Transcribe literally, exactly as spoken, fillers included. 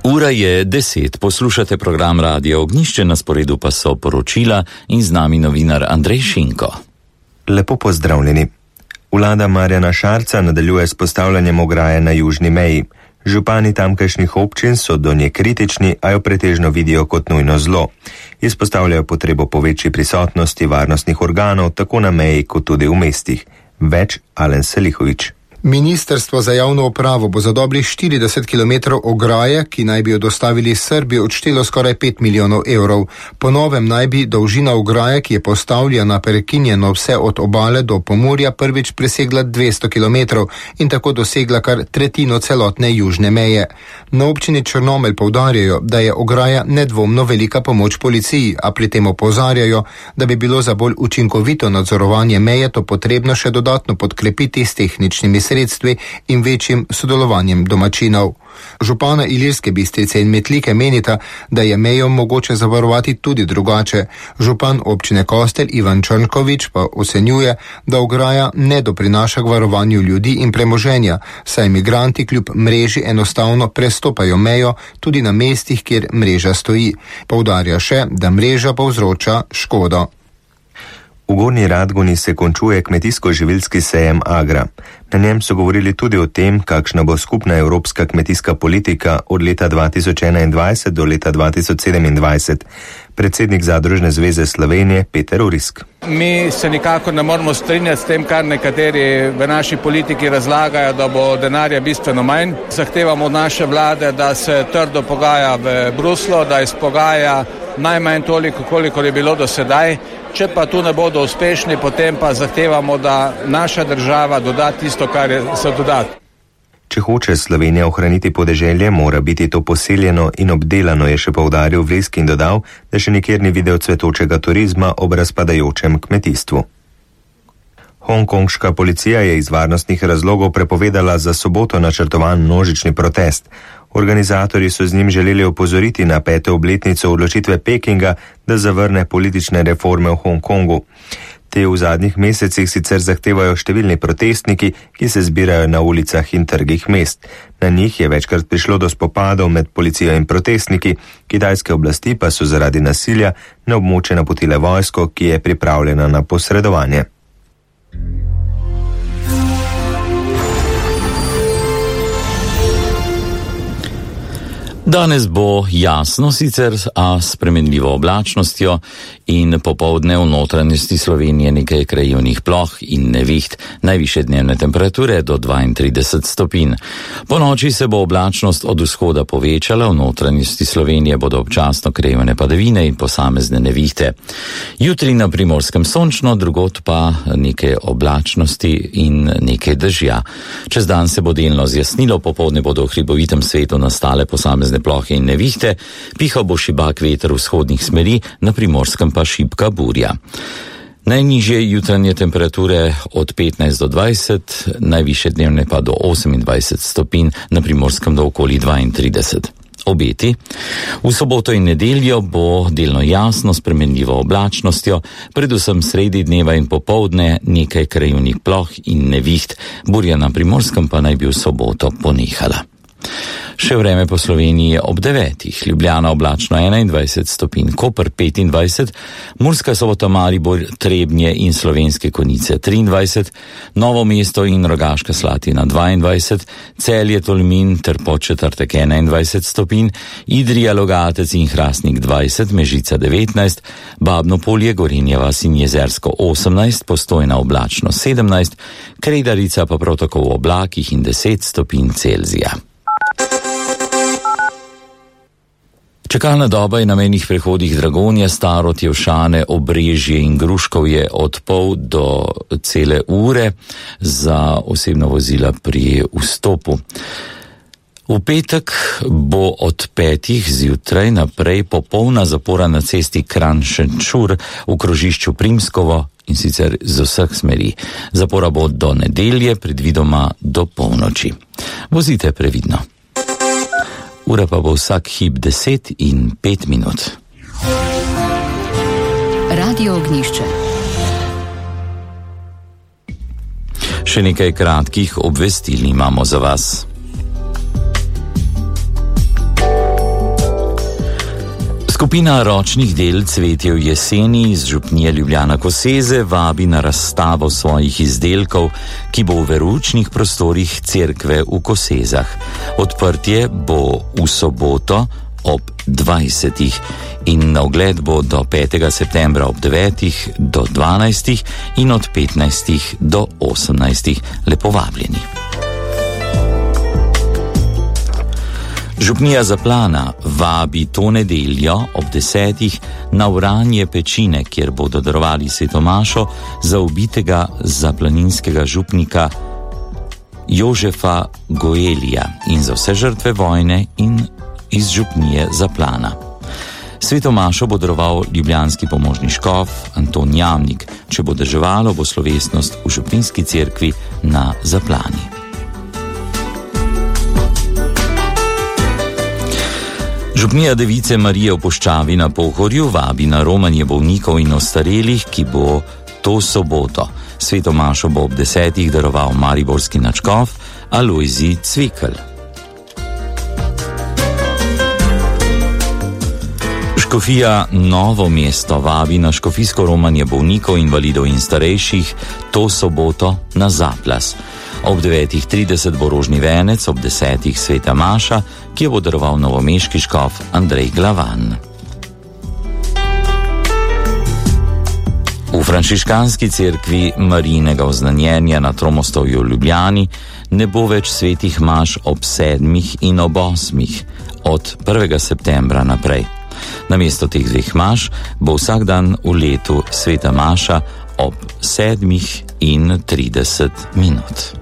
Ura je deset, poslušate program Radio Ognjišče, na sporedu pa so poročila in z nami novinar Andrej Šinko. Lepo pozdravljeni. Vlada Marjana Šarca nadaljuje s postavljanjem ograje na južni meji. Župani tamkajšnjih občin so do nje kritični, a jo pretežno vidijo kot nujno zlo. Izpostavljajo potrebo po večji prisotnosti varnostnih organov, tako na meji kot tudi v mestih. Več Alen Selihovič. Ministrstvo za javno upravo bo za dobrih štirideset kilometrov ograje, ki naj bi jo dostavili Srbiji, odštelo skoraj pet milijonov evrov. Po novem naj bi dolžina ograje, ki je postavljena prekinjeno vse od obale do Pomurja, prvič presegla dvesto kilometrov in tako dosegla kar tretjino celotne južne meje. Na občini Črnomelj poudarjajo, da je ograja nedvomno velika pomoč policiji, a pri tem opozarjajo, da bi bilo za bolj učinkovito nadzorovanje meje to potrebno še dodatno podkrepiti s tehničnimi sredstvi in večjim sodelovanjem domačinov. Župana Ilirske Bistrice in Metlike menita, da je mejo mogoče zavarovati tudi drugače. Župan občine Kostel Ivan Črnkovič pa ocenjuje, da ograja ne doprinaša k varovanju ljudi in premoženja, saj migranti kljub mreži enostavno prestopajo mejo tudi na mestih, kjer mreža stoji. Poudarja še, da mreža povzroča škodo. V Gornji Radgoni se končuje kmetijsko-živilski sejem Agra. Na njem so govorili tudi o tem, kakšna bo skupna evropska kmetijska politika od leta dva tisoč enaindvajset do leta dva tisoč sedemindvajset. Predsednik Zadružne zveze Slovenije Peter Urisk. Mi se nikako ne moramo strinjati s tem, kar nekateri v naši politiki razlagajo, da bo denarja bistveno manj. Zahtevamo od naše vlade, da se trdo pogaja v Bruslu, da izpogaja najmanj toliko, koliko je bilo do sedaj. Če pa tu ne bodo uspešni, potem pa zahtevamo, da naša država doda tisto, kar je se dodati. Če hoče Slovenija ohraniti podeželje, mora biti to poseljeno in obdelano, je še poudaril Vlesk in dodal, da še nikjer ni videl cvetočega turizma ob razpadajočem kmetijstvu. Hongkonška policija je iz varnostnih razlogov prepovedala za soboto načrtovan množični protest. Organizatorji so z njim želeli opozoriti na peto obletnico odločitve Pekinga, da zavrne politične reforme v Hongkongu. Te v zadnjih mesecih sicer zahtevajo številni protestniki, ki se zbirajo na ulicah in trgih mest. Na njih je večkrat prišlo do spopadov med policijo in protestniki, kitajske oblasti pa so zaradi nasilja na območje napotile vojsko, ki je pripravljena na posredovanje. Danes bo jasno sicer, a spremenljivo oblačnostjo in popoldne v notranjosti Slovenije nekaj krajevnih ploh in neviht, najvišje dnevne temperature do dvaintrideset stopinj. Po noči se bo oblačnost od vzhoda povečala, v notranjosti Slovenije bodo občasno krajevne padavine in posamezne nevihte. Jutri na Primorskem sončno, drugod pa nekaj oblačnosti in nekaj dežja. Čez dan se bo delno zjasnilo, popoldne bodo v hribovitem svetu nastale posamezne plohe in nevihte, pihal bo šibak veter vzhodnih smeri, na Primorskem pa šibka burja. Najnižje jutranje temperature od petnajst do dvajset, najvišje dnevne pa do osemindvajset stopinj, na Primorskem do okoli dvaintrideset. Obeti. V soboto in nedeljo bo delno jasno spremenljivo oblačnostjo, predvsem sredi dneva in popoldne nekaj krajevnih ploh in neviht, burja na Primorskem pa naj bi v soboto ponehala. Še vreme po Sloveniji ob devetih, Ljubljana oblačno enaindvajset stopinj, Koper petindvajset, Murska Sobota, Maribor, Trebnje in Slovenske Konjice triindvajset, Novo mesto in Rogaška Slatina dvaindvajset, Celje, Tolmin ter Podčetrtek enaindvajset stopinj, Idrija, Logatec in Hrastnik dvajset, Mežica devetnajst, Babno Polje, Gorenja vas in Jezersko osemnajst, Postojna oblačno sedemnajst, Kredarica pa prav tako v oblakih in deset stopinj Celzija. Čakalna doba je na mejnih prehodih Dragonja, Staro, Tjevšane, Obrežje in Gruškovje od pol do cele ure za osebna vozila pri vstopu. V petek bo od petih zjutraj naprej popolna zapora na cesti Kranj-Šenčur v krožišču Primskovo in sicer z vseh smeri. Zapora bo do nedelje, predvidoma do polnoči. Vozite previdno. Ura pa bo vsak hip deset in pet minut. Radio Ognjišče. Še nekaj kratkih obvestil imamo za vas. Skupina ročnih del Cvetje v jeseni iz župnije Ljubljana Koseze vabi na razstavo svojih izdelkov, ki bo v veroučnih prostorih cerkve v Kosezah. Odprtje bo v soboto ob dvajsetih in na ogled bo do petega septembra ob devetih do dvanajstih in od petnajstih do osemnajstih. Lepo vabljeni. Župnija Zaplana vabi to nedeljo ob desetih na vranje pečine, kjer bodo darovali svetomašo za ubitega zaplaninskega župnika Jožefa Goelija in za vse žrtve vojne in iz župnije Zaplana. Svetomašo bo daroval ljubljanski pomožni škof Anton Jamnik. Če bo deževalo, bo slovesnost v župnijski cerkvi na Zaplani. Župnija Device Marije v Puščavi na Pohorju vabi na romanje bolnikov in ostarelih, ki bo to soboto. Svetomašo bo ob desetih daroval mariborski nadškof Alojzij Cvikl. Škofija Novo mesto vabi na škofijsko romanje bolnikov, invalidov in starejših to soboto na Zaplas. Ob devetih trideset bo rožni venec, ob desetih sveta maša, ki jo bo daroval novomeški škof Andrej Glavan. V frančiškanski cerkvi Marijinega oznanjenja na Tromostovju v Ljubljani ne bo več svetih maš ob sedmih in ob osmih od prvega septembra naprej. Namesto teh dveh maš bo vsak dan v letu sveta maša ob sedmih in trideset minut.